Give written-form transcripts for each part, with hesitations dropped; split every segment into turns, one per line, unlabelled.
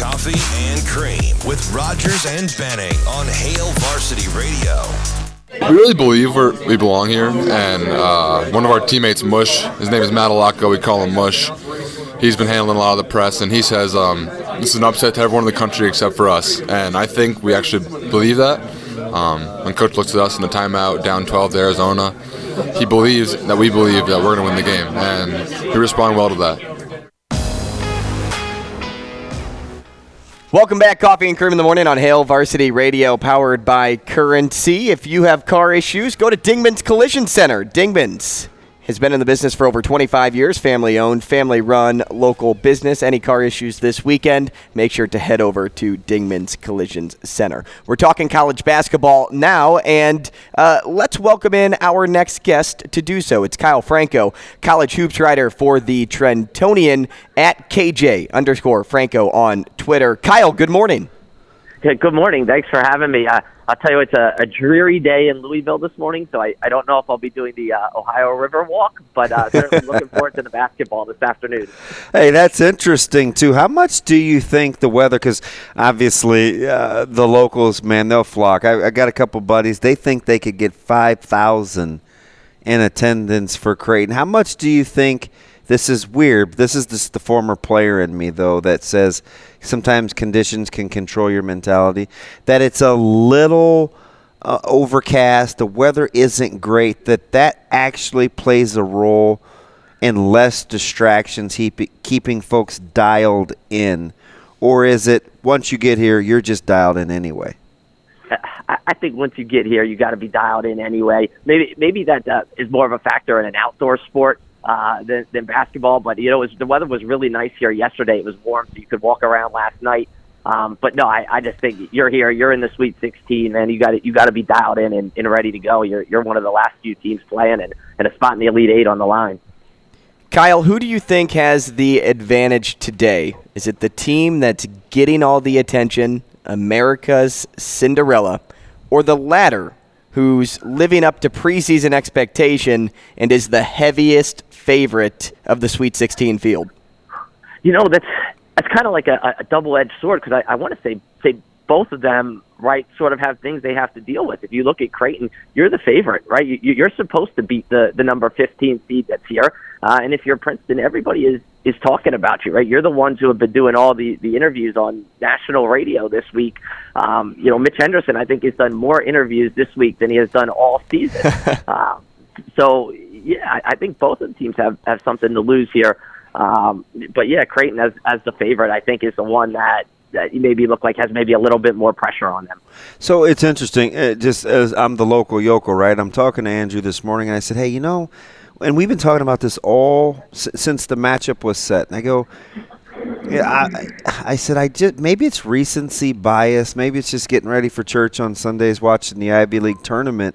Coffee and Cream with Rogers and Benning on Hail Varsity Radio.
We really believe we belong here, and one of our teammates, Mush, his name is Matalako, we call him Mush. He's been handling a lot of the press, and he says this is an upset to everyone in the country except for us, and I think we actually believe that. When Coach looks at us in the timeout, down 12 to Arizona, he believes that we believe that we're going to win the game, and we respond well to that.
Welcome back, Coffee and Cream in the Morning on Hail Varsity Radio, powered by Currency. If you have car issues, go to Dingman's Collision Center. Dingman's has been in the business for over 25 years, family-owned, family-run, local business. Any car issues this weekend, make sure to head over to Dingman's Collision Center. We're talking college basketball now, and let's welcome in our next guest to do so. It's Kyle Franco, college hoops writer for the Trentonian at KJ_Franco on Twitter. Kyle, good morning.
Good morning. Thanks for having me. I'll tell you, it's a dreary day in Louisville this morning, so I don't know if I'll be doing the Ohio River walk, but certainly looking forward to the basketball this afternoon.
Hey, that's interesting, too. How much do you think the weather, because obviously the locals, man, they'll flock. I got a couple buddies. They think they could get 5,000 in attendance for Creighton. How much do you think? This is weird. This is the former player in me, though, that says sometimes conditions can control your mentality, that it's a little overcast, the weather isn't great, that actually plays a role in less distractions, keeping folks dialed in? Or is it once you get here, you're just dialed in anyway?
I think once you get here, you got to be dialed in anyway. Maybe that is more of a factor in an outdoor sport than basketball, but the weather was really nice here yesterday. It was warm, so you could walk around last night. But no, I just think you're here. You're in the Sweet 16, man. You got to be dialed in and ready to go. You're one of the last few teams playing, and a spot in the Elite Eight on the line.
Kyle, who do you think has the advantage today? Is it the team that's getting all the attention, America's Cinderella, or the latter, who's living up to preseason expectation and is the heaviest favorite of the Sweet 16 field?
That's kind of like a double-edged sword, because I want to say both of them, right, sort of have things they have to deal with. If you look at Creighton, you're the favorite, right? You're supposed to beat the number 15 seed that's here. And if you're Princeton, everybody is talking about you, right? You're the ones who have been doing all the interviews on national radio this week. Mitch Henderson, I think, has done more interviews this week than he has done all season. So, yeah, I think both of the teams have something to lose here. But, yeah, Creighton as the favorite, I think, is the one that maybe look like has maybe a little bit more pressure on them.
So it's interesting. Just as I'm the local yokel, right? I'm talking to Andrew this morning, and I said, hey, and we've been talking about this all since the matchup was set. And I go, yeah, I said, maybe it's recency bias. Maybe it's just getting ready for church on Sundays, watching the Ivy League tournament.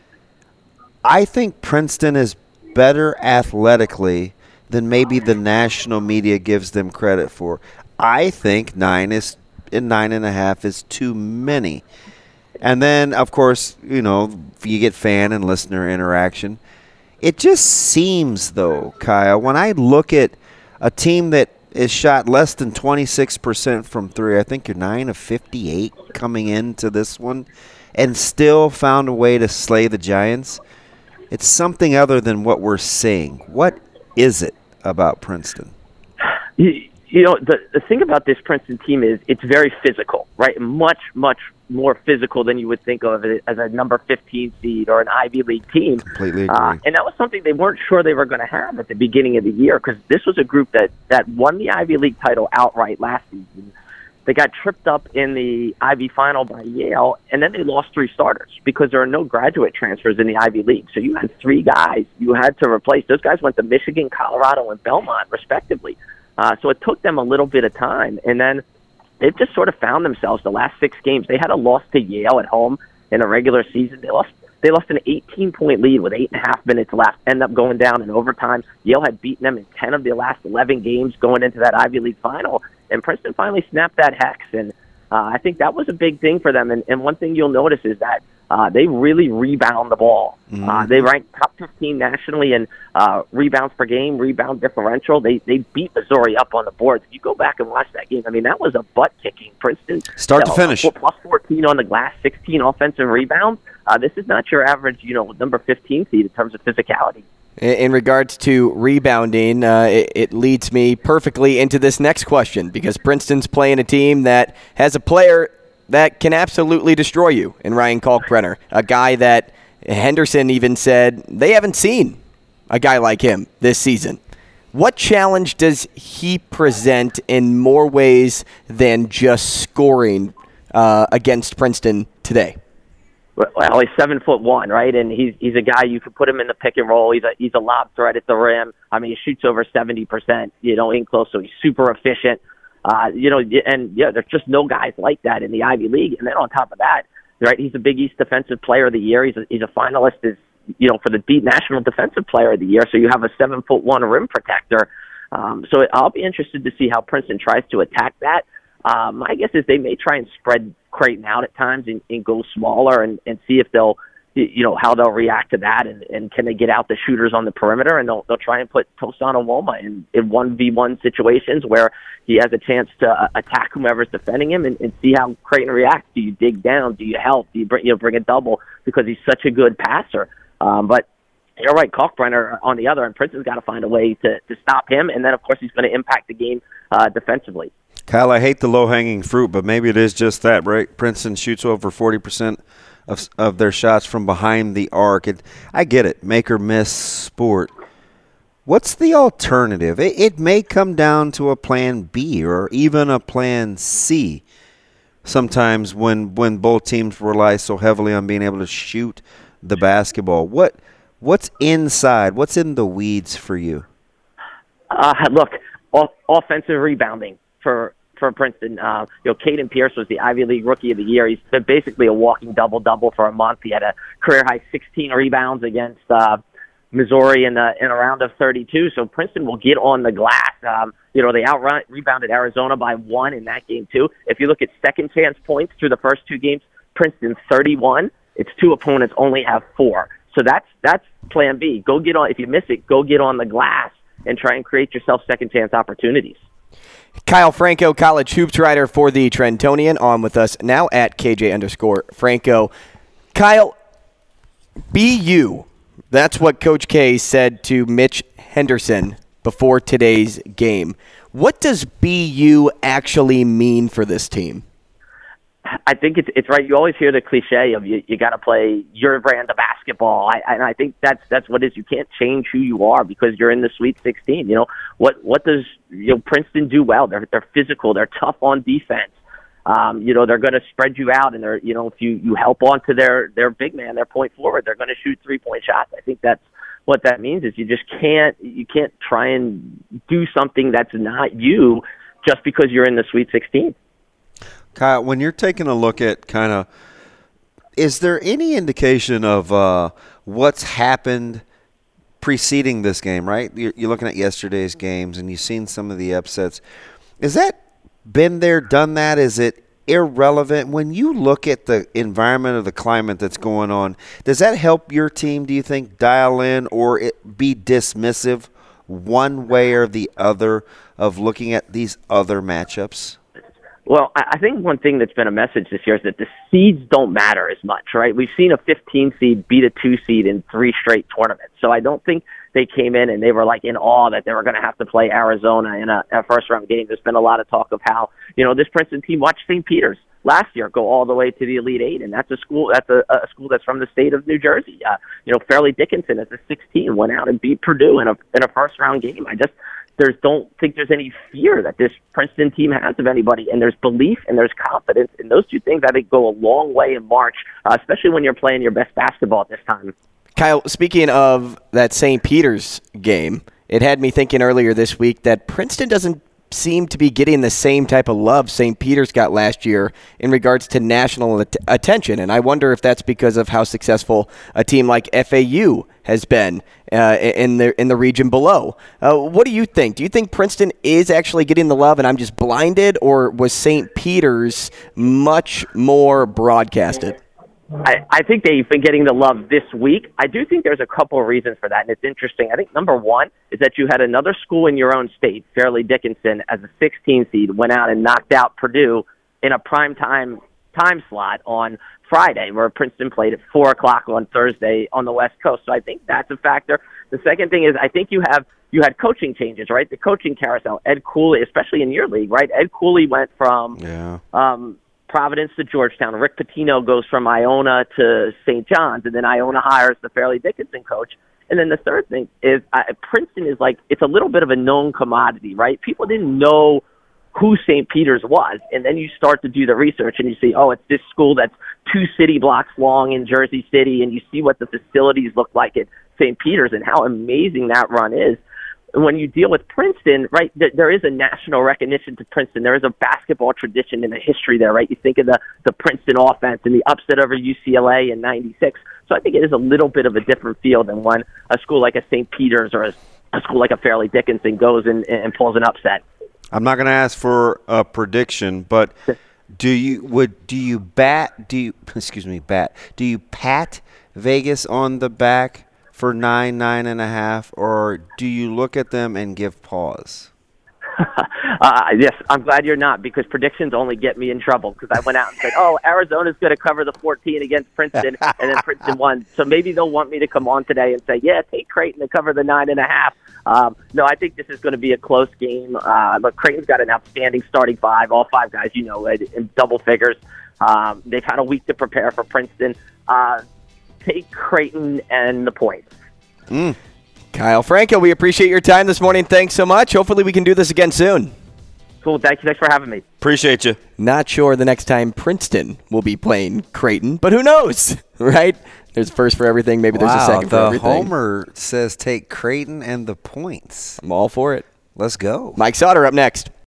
I think Princeton is better athletically than maybe the national media gives them credit for. I think 9.5 is too many. And then, of course, you get fan and listener interaction. It just seems, though, Kyle, when I look at a team that is shot less than 26% from three, I think you're 9 of 58 coming into this one, and still found a way to slay the Giants. It's something other than what we're seeing. What is it about Princeton?
The thing about this Princeton team is it's very physical, right? Much, much more physical than you would think of it as a number 15 seed or an Ivy League team.
Completely agree.
And that was something they weren't sure they were going to have at the beginning of the year, because this was a group that won the Ivy League title outright last season. They got tripped up in the Ivy final by Yale, and then they lost 3 starters because there are no graduate transfers in the Ivy League. So you had 3 guys you had to replace. Those guys went to Michigan, Colorado, and Belmont, respectively. So it took them a little bit of time, and then they've just sort of found themselves the last 6 games. They had a loss to Yale at home in a regular season. They lost an 18-point lead with 8.5 minutes left, ended up going down in overtime. Yale had beaten them in 10 of their last 11 games going into that Ivy League final, and Princeton finally snapped that hex, and I think that was a big thing for them. And one thing you'll notice is that they really rebound the ball. They rank top 15 nationally in rebounds per game, rebound differential. They beat Missouri up on the boards. If you go back and watch that game, I mean, that was a butt-kicking. Princeton,
start to finish.
Plus 14 on the glass, 16 offensive rebounds. This is not your average, number 15 seed in terms of physicality.
In regards to rebounding, it leads me perfectly into this next question, because Princeton's playing a team that has a player that can absolutely destroy you in Ryan Kalkbrenner, a guy that Henderson even said they haven't seen a guy like him this season. What challenge does he present in more ways than just scoring against Princeton today?
Well, he's 7'1", right? And he's a guy you could put him in the pick and roll. He's a lob threat at the rim. I mean, he shoots over 70%, in close, so he's super efficient. There's just no guys like that in the Ivy League. And then on top of that, right, he's a Big East Defensive Player of the Year. He's a finalist for the National Defensive Player of the Year. So you have a 7'1" rim protector. So I'll be interested to see how Princeton tries to attack that. My guess is they may try and spread Creighton out at times and go smaller and see if they'll, how they'll react to that and can they get out the shooters on the perimeter, and they'll try and put Tosan Onwoma in 1v1 situations where he has a chance to attack whomever's defending him and see how Creighton reacts. Do you dig down? Do you help? Do you bring a double because he's such a good passer? But you're right, Kalkbrenner on the other end, Princeton's got to find a way to stop him, and then, of course, he's going to impact the game defensively.
Kyle, I hate the low-hanging fruit, but maybe it is just that, right? Princeton shoots over 40% of their shots from behind the arc. I get it, make or miss sport. What's the alternative? It may come down to a plan B or even a plan C sometimes when both teams rely so heavily on being able to shoot the basketball. What's inside? What's in the weeds for you?
Look, offensive rebounding for Princeton. Caden Pierce was the Ivy League Rookie of the Year. He's been basically a walking double-double for a month. He had a career-high 16 rebounds against Missouri in a round of 32. So Princeton will get on the glass. They rebounded Arizona by 1 in that game, too. If you look at second-chance points through the first 2 games, Princeton 31. Its 2 opponents only have 4. So that's plan B. Go get on. If you miss it, go get on the glass and try and create yourself second-chance opportunities.
Kyle Franco, college hoops writer for the Trentonian, on with us now at KJ_Franco. Kyle, BU, that's what Coach K said to Mitch Henderson before today's game. What does BU actually mean for this team?
I think it's right. You always hear the cliche of you got to play your brand of basketball. And I think that's what it is. You can't change who you are because you're in the Sweet 16. What does Princeton do well? They're physical. They're tough on defense. They're going to spread you out, and they're if you help onto their big man, their point forward, they're going to shoot 3-point shots. I think that's what that means. Is you can't try and do something that's not you just because you're in the Sweet 16.
Kyle, when you're taking a look at is there any indication of what's happened preceding this game, right? You're looking at yesterday's games and you've seen some of the upsets. Is that been there, done that? Is it irrelevant? When you look at the environment or the climate that's going on, does that help your team, do you think, dial in or be dismissive one way or the other of looking at these other matchups?
Well, I think one thing that's been a message this year is that the seeds don't matter as much, right? We've seen a 15 seed beat a 2 seed in 3 straight tournaments. So I don't think they came in and they were like in awe that they were going to have to play Arizona in a first round game. There's been a lot of talk of how, this Princeton team watched St. Peter's last year go all the way to the Elite Eight, and that's a school that's from the state of New Jersey. Fairleigh Dickinson as a 16 went out and beat Purdue in a first round game. Don't think there's any fear that this Princeton team has of anybody, and there's belief and there's confidence, and those 2 things I think go a long way in March, especially when you're playing your best basketball at this time.
Kyle, speaking of that St. Peter's game, it had me thinking earlier this week that Princeton doesn't seem to be getting the same type of love St. Peter's got last year in regards to national attention. And I wonder if that's because of how successful a team like FAU has been in the region below. What do you think? Do you think Princeton is actually getting the love and I'm just blinded, or was St. Peter's much more broadcasted?
I think they've been getting the love this week. I do think there's a couple of reasons for that, and it's interesting. I think number one is that you had another school in your own state, Fairleigh Dickinson, as a 16 seed, went out and knocked out Purdue in a prime time slot on Friday, where Princeton played at 4 o'clock on Thursday on the West Coast. So I think that's a factor. The second thing is I think you had coaching changes, right? The coaching carousel. Ed Cooley, especially in your league, right? Ed Cooley went from Providence to Georgetown. Rick Pitino goes from Iona to St. John's, and then Iona hires the Fairleigh Dickinson coach. And then the third thing is Princeton is like, it's a little bit of a known commodity, right? People didn't know who St. Peter's was, and then you start to do the research and you see, oh, it's this school that's 2 city blocks long in Jersey City, and you see what the facilities look like at St. Peter's and how amazing that run is. And when you deal with Princeton, right, there is a national recognition to Princeton. There is a basketball tradition and a history there, right? You think of the Princeton offense and the upset over UCLA in '96. So I think it is a little bit of a different feel than when a school like a St. Peter's or a school like a Fairleigh Dickinson goes and pulls an upset.
I'm not going to ask for a prediction, but do you pat Vegas on the back for 9.5, or do you look at them and give pause?
Yes, I'm glad you're not, because predictions only get me in trouble, because I went out and said, oh, Arizona's going to cover the 14 against Princeton, and then Princeton won. So maybe they'll want me to come on today and say, yeah, take Creighton to cover the 9.5. No, I think this is going to be a close game. But Creighton's got an outstanding starting five, all 5 guys, in double figures. They've had a week to prepare for Princeton. Take Creighton and the points.
Kyle Franco, we appreciate your time this morning. Thanks so much. Hopefully we can do this again soon.
Cool. Thanks for having me.
Appreciate you.
Not sure the next time Princeton will be playing Creighton, but who knows, right? There's a first for everything. Maybe there's a second for everything.
Homer says take Creighton and the points.
I'm all for it.
Let's go.
Mike Sauter up next.